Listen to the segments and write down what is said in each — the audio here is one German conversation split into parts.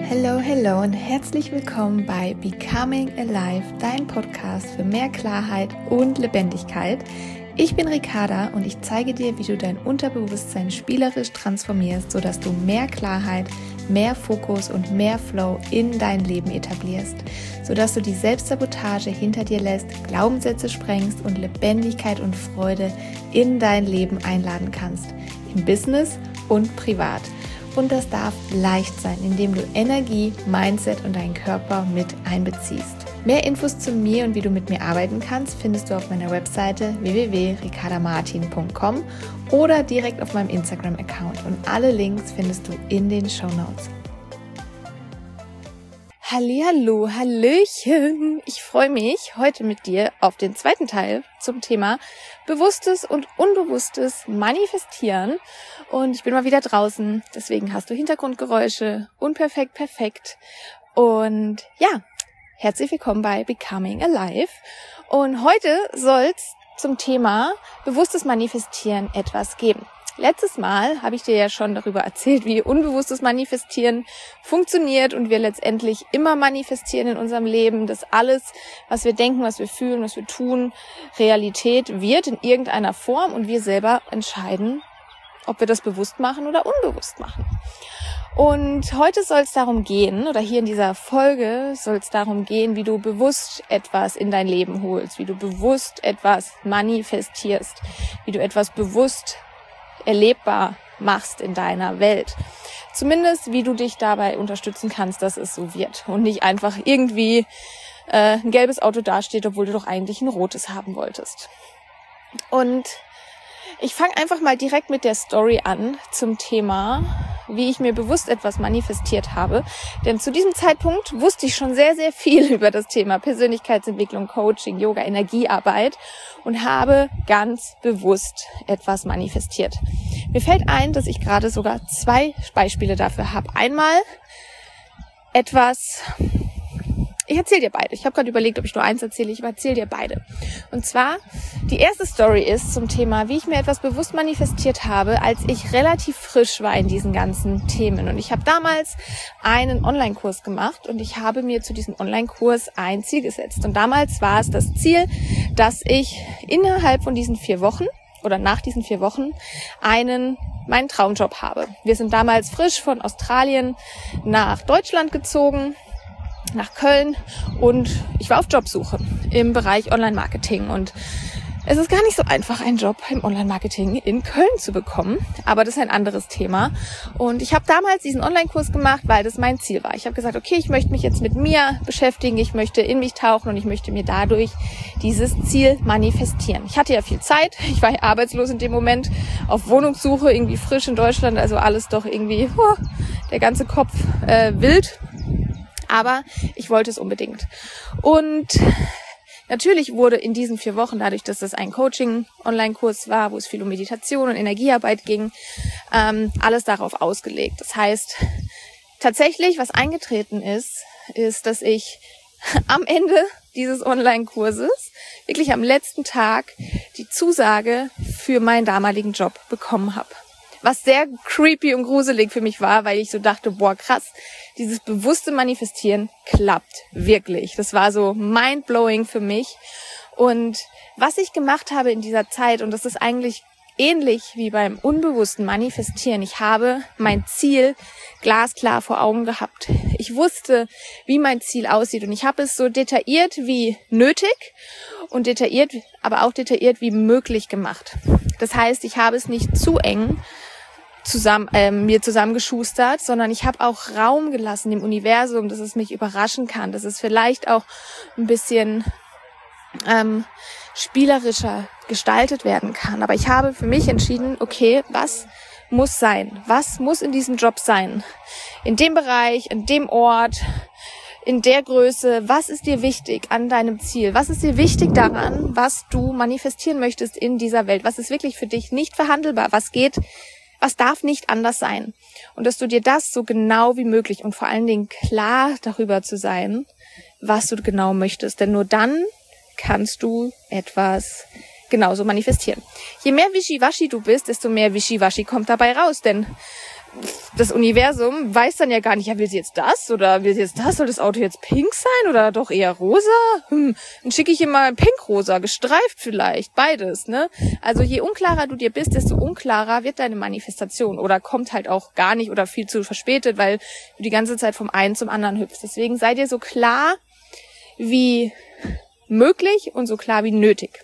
Hello und herzlich willkommen bei Becoming Alive, dein Podcast für mehr Klarheit und Lebendigkeit. Ich bin Ricarda und ich zeige dir, wie du dein Unterbewusstsein spielerisch transformierst, sodass du mehr Klarheit, mehr Fokus und mehr Flow in dein Leben etablierst, sodass du die Selbstsabotage hinter dir lässt, Glaubenssätze sprengst und Lebendigkeit und Freude in dein Leben einladen kannst, im Business und privat. Und das darf leicht sein, indem du Energie, Mindset und deinen Körper mit einbeziehst. Mehr Infos zu mir und wie du mit mir arbeiten kannst, findest du auf meiner Webseite www.ricardamartin.com oder direkt auf meinem Instagram-Account. Und alle Links findest du in den Shownotes. Hallihallo, Hallöchen! Ich freue mich heute mit dir auf den zweiten Teil zum Thema bewusstes und unbewusstes Manifestieren. Und ich bin mal wieder draußen, deswegen hast du Hintergrundgeräusche, unperfekt, perfekt. Und ja, herzlich willkommen bei Becoming Alive. Und heute soll es zum Thema bewusstes Manifestieren etwas geben. Letztes Mal habe ich dir ja schon darüber erzählt, wie unbewusstes Manifestieren funktioniert und wir letztendlich immer manifestieren in unserem Leben, dass alles, was wir denken, was wir fühlen, was wir tun, Realität wird in irgendeiner Form und wir selber entscheiden, ob wir das bewusst machen oder unbewusst machen. Und heute soll es darum gehen, oder hier in dieser Folge soll es darum gehen, wie du bewusst etwas in dein Leben holst, wie du bewusst etwas manifestierst, wie du etwas bewusst erlebbar machst in deiner Welt. Zumindest, wie du dich dabei unterstützen kannst, dass es so wird und nicht einfach irgendwie ein gelbes Auto dasteht, obwohl du doch eigentlich ein rotes haben wolltest. Und ich fange einfach mal direkt mit der Story an zum Thema, wie ich mir bewusst etwas manifestiert habe. Denn zu diesem Zeitpunkt wusste ich schon sehr, sehr viel über das Thema Persönlichkeitsentwicklung, Coaching, Yoga, Energiearbeit und habe ganz bewusst etwas manifestiert. Mir fällt ein, dass ich gerade sogar 2 Beispiele dafür habe. Einmal etwas... Ich erzähle dir beide. Ich habe gerade überlegt, ob ich nur eins erzähle. Ich erzähle dir beide. Und zwar, die erste Story ist zum Thema, wie ich mir etwas bewusst manifestiert habe, als ich relativ frisch war in diesen ganzen Themen. Und ich habe damals einen Online-Kurs gemacht und ich habe mir zu diesem Online-Kurs ein Ziel gesetzt. Und damals war es das Ziel, dass ich innerhalb von diesen 4 Wochen oder nach diesen 4 Wochen meinen Traumjob habe. Wir sind damals frisch von Australien nach Deutschland gezogen, nach Köln, und ich war auf Jobsuche im Bereich Online-Marketing und es ist gar nicht so einfach, einen Job im Online-Marketing in Köln zu bekommen, aber das ist ein anderes Thema. Und ich habe damals diesen Online-Kurs gemacht, weil das mein Ziel war. Ich habe gesagt, okay, ich möchte mich jetzt mit mir beschäftigen, ich möchte in mich tauchen und ich möchte mir dadurch dieses Ziel manifestieren. Ich hatte ja viel Zeit, ich war ja arbeitslos in dem Moment, auf Wohnungssuche, irgendwie frisch in Deutschland, also alles doch irgendwie, der ganze Kopf wild. Aber ich wollte es unbedingt. Und natürlich wurde in diesen 4 Wochen, dadurch, dass das ein Coaching-Online-Kurs war, wo es viel um Meditation und Energiearbeit ging, alles darauf ausgelegt. Das heißt, tatsächlich, was eingetreten ist, dass ich am Ende dieses Online-Kurses, wirklich am letzten Tag, die Zusage für meinen damaligen Job bekommen habe. Was sehr creepy und gruselig für mich war, weil ich so dachte, boah, krass, dieses bewusste Manifestieren klappt wirklich. Das war so mindblowing für mich. Und was ich gemacht habe in dieser Zeit, und das ist eigentlich ähnlich wie beim unbewussten Manifestieren, ich habe mein Ziel glasklar vor Augen gehabt. Ich wusste, wie mein Ziel aussieht und ich habe es so detailliert wie nötig und aber auch detailliert wie möglich gemacht. Das heißt, ich habe es nicht zu eng mir zusammengeschustert, sondern ich habe auch Raum gelassen dem Universum, dass es mich überraschen kann, dass es vielleicht auch ein bisschen spielerischer gestaltet werden kann. Aber ich habe für mich entschieden, okay, was muss sein? Was muss in diesem Job sein? In dem Bereich, in dem Ort, in der Größe, was ist dir wichtig an deinem Ziel? Was ist dir wichtig daran, was du manifestieren möchtest in dieser Welt? Was ist wirklich für dich nicht verhandelbar? Was darf nicht anders sein? Und dass du dir das so genau wie möglich und vor allen Dingen klar darüber zu sein, was du genau möchtest. Denn nur dann kannst du etwas genauso manifestieren. Je mehr Wischiwaschi du bist, desto mehr Wischiwaschi kommt dabei raus. Denn das Universum weiß dann ja gar nicht, ja, will sie jetzt das oder will sie jetzt das? Soll das Auto jetzt pink sein oder doch eher rosa? Dann schicke ich ihr mal pink-rosa, gestreift vielleicht, beides, ne? Also je unklarer du dir bist, desto unklarer wird deine Manifestation oder kommt halt auch gar nicht oder viel zu verspätet, weil du die ganze Zeit vom einen zum anderen hüpfst. Deswegen sei dir so klar wie möglich und so klar wie nötig.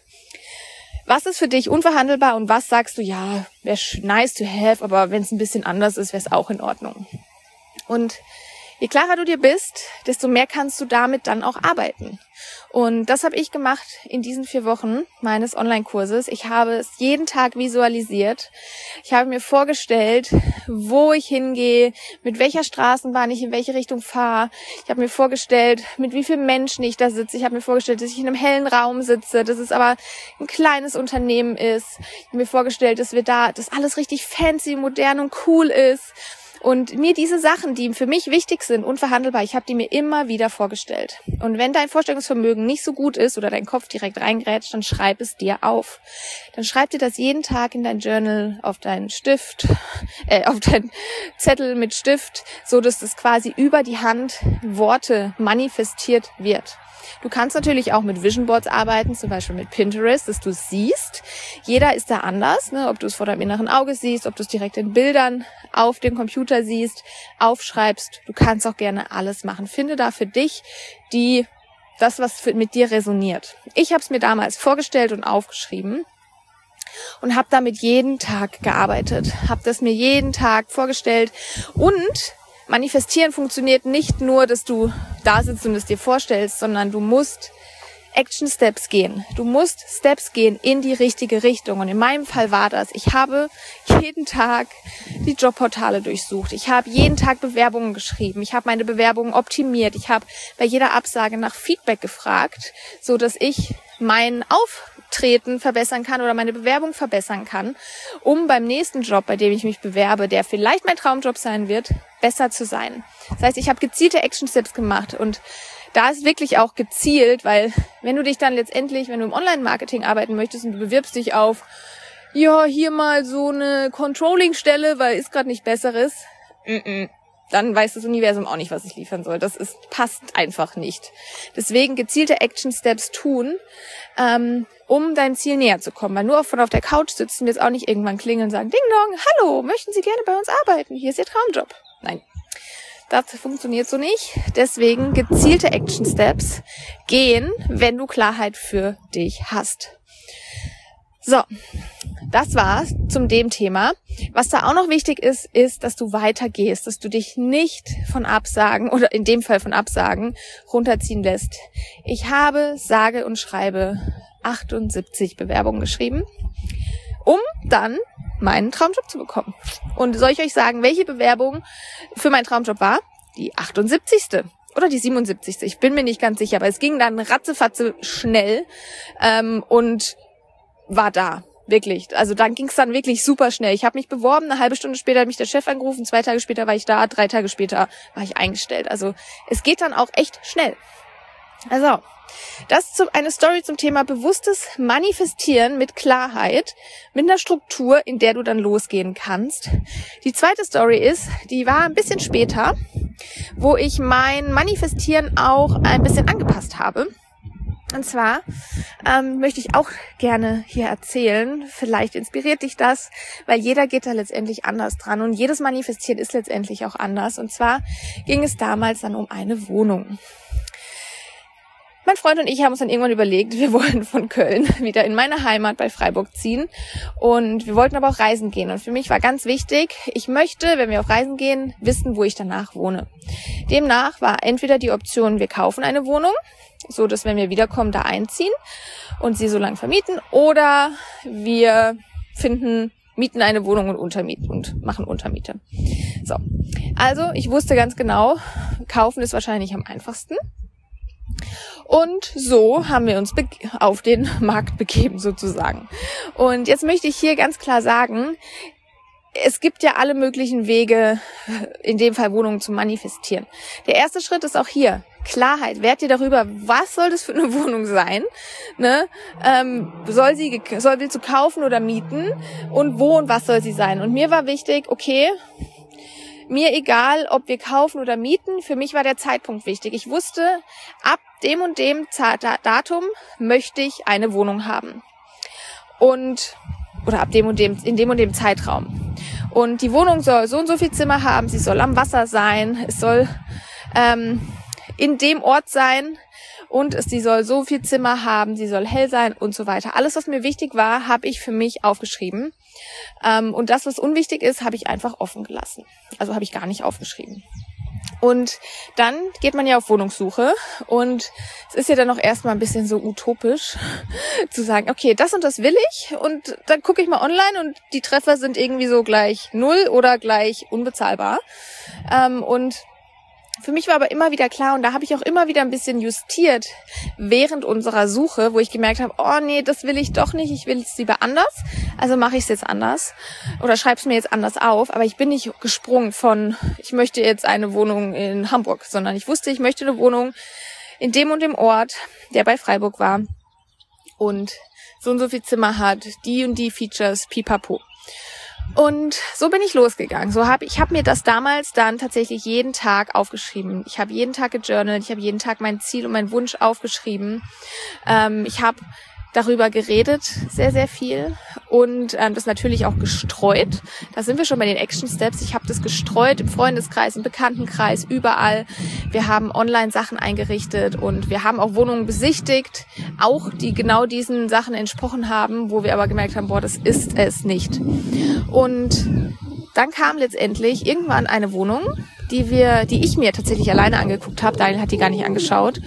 Was ist für dich unverhandelbar und was sagst du, ja, wäre nice to have, aber wenn es ein bisschen anders ist, wäre es auch in Ordnung. Und je klarer du dir bist, desto mehr kannst du damit dann auch arbeiten. Und das habe ich gemacht in diesen 4 Wochen meines Online-Kurses. Ich habe es jeden Tag visualisiert. Ich habe mir vorgestellt, wo ich hingehe, mit welcher Straßenbahn ich in welche Richtung fahre. Ich habe mir vorgestellt, mit wie vielen Menschen ich da sitze. Ich habe mir vorgestellt, dass ich in einem hellen Raum sitze, dass es aber ein kleines Unternehmen ist. Ich habe mir vorgestellt, dass alles richtig fancy, modern und cool ist. Und mir diese Sachen, die für mich wichtig sind, unverhandelbar, ich habe die mir immer wieder vorgestellt. Und wenn dein Vorstellungsvermögen nicht so gut ist oder dein Kopf direkt reingrätscht, dann schreib es dir auf. Dann schreib dir das jeden Tag in dein Journal, auf deinen auf deinen Zettel mit Stift, so dass das quasi über die Hand Worte manifestiert wird. Du kannst natürlich auch mit Vision Boards arbeiten, zum Beispiel mit Pinterest, dass du es siehst. Jeder ist da anders, ne? Ob du es vor deinem inneren Auge siehst, ob du es direkt in Bildern auf dem Computer siehst, aufschreibst. Du kannst auch gerne alles machen. Finde da für dich das, was mit dir resoniert. Ich habe es mir damals vorgestellt und aufgeschrieben und habe damit jeden Tag gearbeitet, habe das mir jeden Tag vorgestellt. Und Manifestieren funktioniert nicht nur, dass du da sitzt und es dir vorstellst, sondern du musst Action Steps gehen. Du musst Steps gehen in die richtige Richtung. Und in meinem Fall war das, ich habe jeden Tag die Jobportale durchsucht. Ich habe jeden Tag Bewerbungen geschrieben. Ich habe meine Bewerbungen optimiert. Ich habe bei jeder Absage nach Feedback gefragt, so dass ich mein Auftreten verbessern kann oder meine Bewerbung verbessern kann, um beim nächsten Job, bei dem ich mich bewerbe, der vielleicht mein Traumjob sein wird, besser zu sein. Das heißt, ich habe gezielte Action Steps gemacht und da ist wirklich auch gezielt, weil wenn du dich dann letztendlich, wenn du im Online-Marketing arbeiten möchtest und du bewirbst dich auf, ja, hier mal so eine Controlling-Stelle, weil ist gerade nicht Besseres, dann weiß das Universum auch nicht, was es liefern soll. Passt einfach nicht. Deswegen gezielte Action Steps tun, um deinem Ziel näher zu kommen. Weil nur von auf der Couch sitzen wird es auch nicht irgendwann klingeln und sagen, Ding Dong, hallo, möchten Sie gerne bei uns arbeiten? Hier ist Ihr Traumjob. Nein. Das funktioniert so nicht. Deswegen gezielte Action Steps gehen, wenn du Klarheit für dich hast. So, das war's zum dem Thema. Was da auch noch wichtig ist, dass du weitergehst, dass du dich nicht von Absagen oder in dem Fall von Absagen runterziehen lässt. Ich habe sage und schreibe 78 Bewerbungen geschrieben, um dann meinen Traumjob zu bekommen. Und soll ich euch sagen, welche Bewerbung für meinen Traumjob war? Die 78. Oder die 77. Ich bin mir nicht ganz sicher, aber es ging dann ratzefatze schnell und war da. Wirklich. Also dann ging es dann wirklich super schnell. Ich habe mich beworben, eine halbe Stunde später hat mich der Chef angerufen, 2 Tage später war ich da, 3 Tage später war ich eingestellt. Also es geht dann auch echt schnell. Also, das ist eine Story zum Thema bewusstes Manifestieren mit Klarheit, mit einer Struktur, in der du dann losgehen kannst. Die zweite Story die war ein bisschen später, wo ich mein Manifestieren auch ein bisschen angepasst habe. Und zwar möchte ich auch gerne hier erzählen, vielleicht inspiriert dich das, weil jeder geht da letztendlich anders dran und jedes Manifestieren ist letztendlich auch anders. Und zwar ging es damals dann um eine Wohnung. Mein Freund und ich haben uns dann irgendwann überlegt, wir wollen von Köln wieder in meine Heimat bei Freiburg ziehen und wir wollten aber auch reisen gehen. Und für mich war ganz wichtig, ich möchte, wenn wir auf Reisen gehen, wissen, wo ich danach wohne. Demnach war entweder die Option, wir kaufen eine Wohnung, so dass wenn wir wiederkommen, da einziehen und sie so lange vermieten, oder wir mieten eine Wohnung und untermieten und machen Untermiete. So, also ich wusste ganz genau, kaufen ist wahrscheinlich am einfachsten. Und so haben wir uns auf den Markt begeben sozusagen. Und jetzt möchte ich hier ganz klar sagen, es gibt ja alle möglichen Wege, in dem Fall Wohnungen zu manifestieren. Der erste Schritt ist auch hier Klarheit. Werd dir darüber, was soll das für eine Wohnung sein? Ne? Willst du kaufen oder mieten? Und wo und was soll sie sein? Und mir war wichtig, okay, mir egal, ob wir kaufen oder mieten, für mich war der Zeitpunkt wichtig. Ich wusste, ab dem und dem Datum möchte ich eine Wohnung haben. Oder ab dem und dem, in dem und dem Zeitraum. Und die Wohnung soll so und so viel Zimmer haben, sie soll am Wasser sein, es soll in dem Ort sein und sie soll so viel Zimmer haben, sie soll hell sein und so weiter. Alles, was mir wichtig war, habe ich für mich aufgeschrieben. Und das, was unwichtig ist, habe ich einfach offen gelassen. Also habe ich gar nicht aufgeschrieben. Und dann geht man ja auf Wohnungssuche und es ist ja dann auch erstmal ein bisschen so utopisch zu sagen, okay, das und das will ich und dann gucke ich mal online und die Treffer sind irgendwie so gleich 0 oder gleich unbezahlbar. Und für mich war aber immer wieder klar, und da habe ich auch immer wieder ein bisschen justiert während unserer Suche, wo ich gemerkt habe, oh nee, das will ich doch nicht, ich will es lieber anders, also mache ich es jetzt anders oder schreibe es mir jetzt anders auf, aber ich bin nicht gesprungen von, ich möchte jetzt eine Wohnung in Hamburg, sondern ich wusste, ich möchte eine Wohnung in dem und dem Ort, der bei Freiburg war und so viel Zimmer hat, die und die Features, pipapo. Und so bin ich losgegangen. Ich habe mir das damals dann tatsächlich jeden Tag aufgeschrieben. Ich habe jeden Tag gejournalt, ich habe jeden Tag mein Ziel und meinen Wunsch aufgeschrieben. Ich habe darüber geredet, sehr, sehr viel und das natürlich auch gestreut. Da sind wir schon bei den Action Steps. Ich habe das gestreut im Freundeskreis, im Bekanntenkreis, überall. Wir haben Online-Sachen eingerichtet und wir haben auch Wohnungen besichtigt, auch die genau diesen Sachen entsprochen haben, wo wir aber gemerkt haben, das ist es nicht. Und dann kam letztendlich irgendwann eine Wohnung, die ich mir tatsächlich alleine angeguckt habe. Daniel hat die gar nicht angeschaut.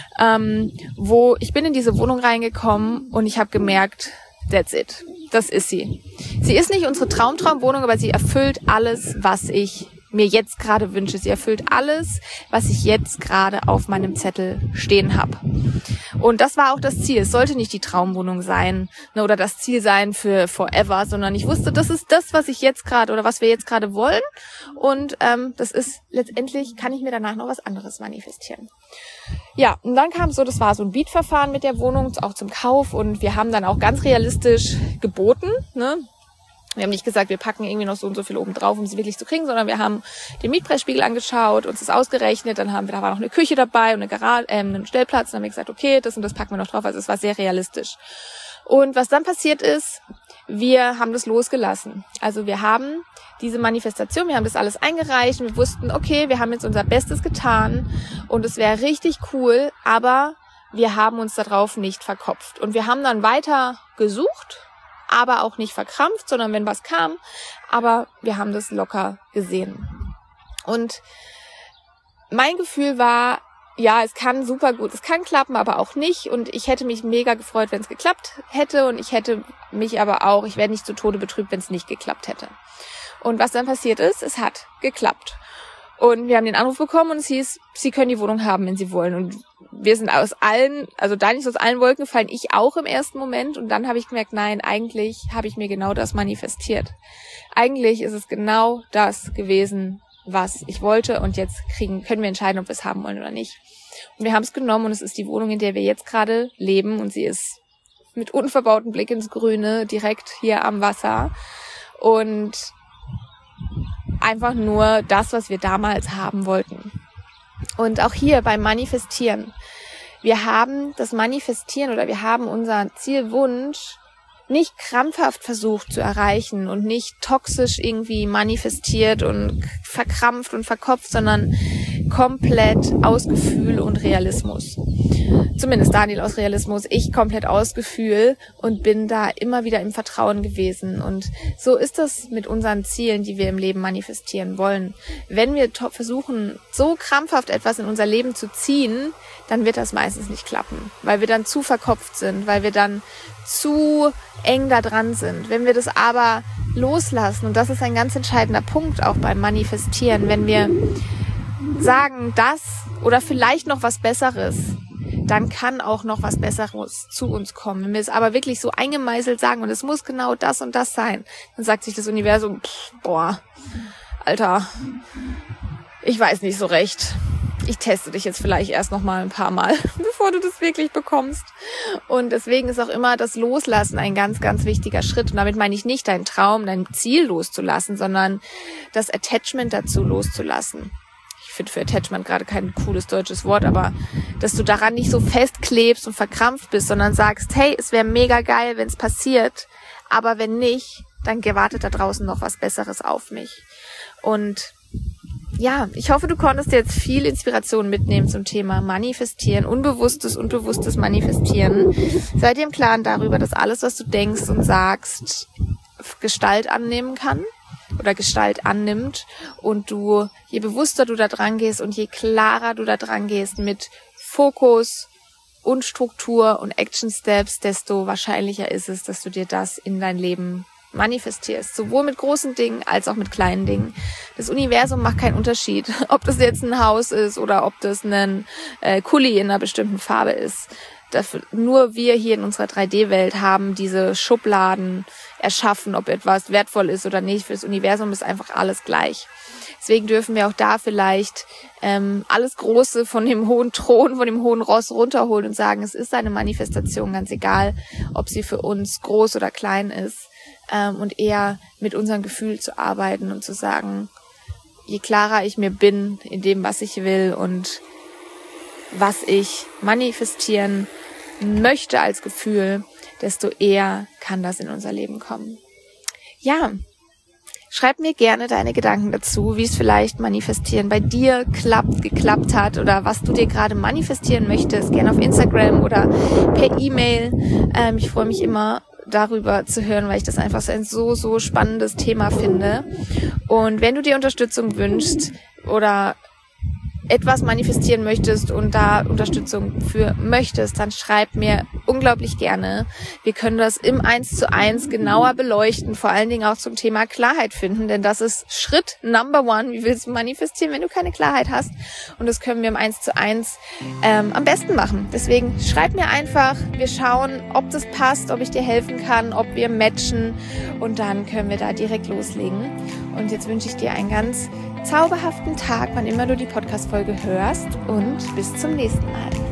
Wo ich bin in diese Wohnung reingekommen und ich habe gemerkt, that's it. Das ist sie. Sie ist nicht unsere Traumwohnung, aber sie erfüllt alles, was ich mir jetzt gerade wünsche. Sie erfüllt alles, was ich jetzt gerade auf meinem Zettel stehen habe. Und das war auch das Ziel. Es sollte nicht die Traumwohnung sein, ne, oder das Ziel sein für forever, sondern ich wusste, das ist das, was ich jetzt gerade oder was wir jetzt gerade wollen. Und das ist letztendlich, kann ich mir danach noch was anderes manifestieren. Ja, und dann kam das war so ein Bietverfahren mit der Wohnung, auch zum Kauf, und wir haben dann auch ganz realistisch geboten, ne? Wir haben nicht gesagt, wir packen irgendwie noch so und so viel oben drauf, um sie wirklich zu kriegen, sondern wir haben den Mietpreisspiegel angeschaut, uns das ausgerechnet, da war noch eine Küche dabei und eine Garage, einen Stellplatz, und dann haben wir gesagt, okay, das und das packen wir noch drauf, also es war sehr realistisch. Und was dann passiert ist, wir haben das losgelassen. Also wir haben diese Manifestation, wir haben das alles eingereicht und wir wussten, okay, wir haben jetzt unser Bestes getan und es wäre richtig cool, aber wir haben uns darauf nicht verkopft. Und wir haben dann weiter gesucht, aber auch nicht verkrampft, sondern wenn was kam, aber wir haben das locker gesehen. Und mein Gefühl war, ja, es kann super gut, es kann klappen, aber auch nicht, und ich hätte mich mega gefreut, wenn es geklappt hätte, und ich hätte mich aber auch, ich wäre nicht zu Tode betrübt, wenn es nicht geklappt hätte. Und was dann passiert ist, es hat geklappt. Und wir haben den Anruf bekommen und es hieß, Sie können die Wohnung haben, wenn Sie wollen. Und wir sind aus allen Wolken gefallen, ich auch im ersten Moment. Und dann habe ich gemerkt, nein, eigentlich habe ich mir genau das manifestiert. Eigentlich ist es genau das gewesen, was ich wollte. Und jetzt können wir entscheiden, ob wir es haben wollen oder nicht. Und wir haben es genommen und es ist die Wohnung, in der wir jetzt gerade leben. Und sie ist mit unverbautem Blick ins Grüne, direkt hier am Wasser. Und einfach nur das, was wir damals haben wollten. Und auch hier beim Manifestieren. Wir haben das Manifestieren oder wir haben unseren Zielwunsch nicht krampfhaft versucht zu erreichen und nicht toxisch irgendwie manifestiert und verkrampft und verkopft, sondern komplett aus Gefühl und Realismus. Zumindest Daniel aus Realismus, ich komplett aus Gefühl und bin da immer wieder im Vertrauen gewesen. Und so ist das mit unseren Zielen, die wir im Leben manifestieren wollen. Wenn wir versuchen, so krampfhaft etwas in unser Leben zu ziehen, dann wird das meistens nicht klappen, weil wir dann zu verkopft sind, weil wir dann zu eng da dran sind. Wenn wir das aber loslassen, und das ist ein ganz entscheidender Punkt auch beim Manifestieren, wenn wir sagen, das oder vielleicht noch was Besseres, dann kann auch noch was Besseres zu uns kommen. Wenn wir es aber wirklich so eingemeißelt sagen, und es muss genau das und das sein, dann sagt sich das Universum, Alter, ich weiß nicht so recht. Ich teste dich jetzt vielleicht erst noch mal ein paar Mal, bevor bevor du das wirklich bekommst. Und deswegen ist auch immer das Loslassen ein ganz, ganz wichtiger Schritt. Und damit meine ich nicht deinen Traum, dein Ziel loszulassen, sondern das Attachment dazu loszulassen. Ich finde für Attachment gerade kein cooles deutsches Wort, aber dass du daran nicht so festklebst und verkrampft bist, sondern sagst, hey, es wäre mega geil, wenn es passiert, aber wenn nicht, dann wartet da draußen noch was Besseres auf mich. Und ja, ich hoffe, du konntest jetzt viel Inspiration mitnehmen zum Thema Manifestieren, unbewusstes und bewusstes Manifestieren. Sei dir im Klaren darüber, dass alles, was du denkst und sagst, Gestalt annehmen kann oder Gestalt annimmt und du, je bewusster du da dran gehst und je klarer du da dran gehst mit Fokus und Struktur und Action Steps, desto wahrscheinlicher ist es, dass du dir das in dein Leben manifestierst, sowohl mit großen Dingen als auch mit kleinen Dingen. Das Universum macht keinen Unterschied, ob das jetzt ein Haus ist oder ob das ein Kuli in einer bestimmten Farbe ist. Nur wir hier in unserer 3D-Welt haben diese Schubladen erschaffen, ob etwas wertvoll ist oder nicht. Für das Universum ist einfach alles gleich. Deswegen dürfen wir auch da vielleicht alles Große von dem hohen Thron, von dem hohen Ross runterholen und sagen, es ist eine Manifestation, ganz egal, ob sie für uns groß oder klein ist. Und eher mit unserem Gefühl zu arbeiten und zu sagen, je klarer ich mir bin in dem, was ich will und was ich manifestieren möchte als Gefühl, desto eher kann das in unser Leben kommen. Ja, schreib mir gerne deine Gedanken dazu, wie es vielleicht manifestieren bei dir geklappt hat oder was du dir gerade manifestieren möchtest, gerne auf Instagram oder per E-Mail. Ich freue mich immer darüber zu hören, weil ich das einfach so spannendes Thema finde. Und wenn du dir Unterstützung wünschst oder etwas manifestieren möchtest und da Unterstützung für möchtest, dann schreib mir unglaublich gerne. Wir können das im 1:1 genauer beleuchten, vor allen Dingen auch zum Thema Klarheit finden, denn das ist Schritt Number 1. Wie willst du manifestieren, wenn du keine Klarheit hast? Und das können wir im 1:1 am besten machen. Deswegen schreib mir einfach, wir schauen, ob das passt, ob ich dir helfen kann, ob wir matchen und dann können wir da direkt loslegen. Und jetzt wünsche ich dir einen ganz zauberhaften Tag, wann immer du die Podcast-Folge hörst und bis zum nächsten Mal.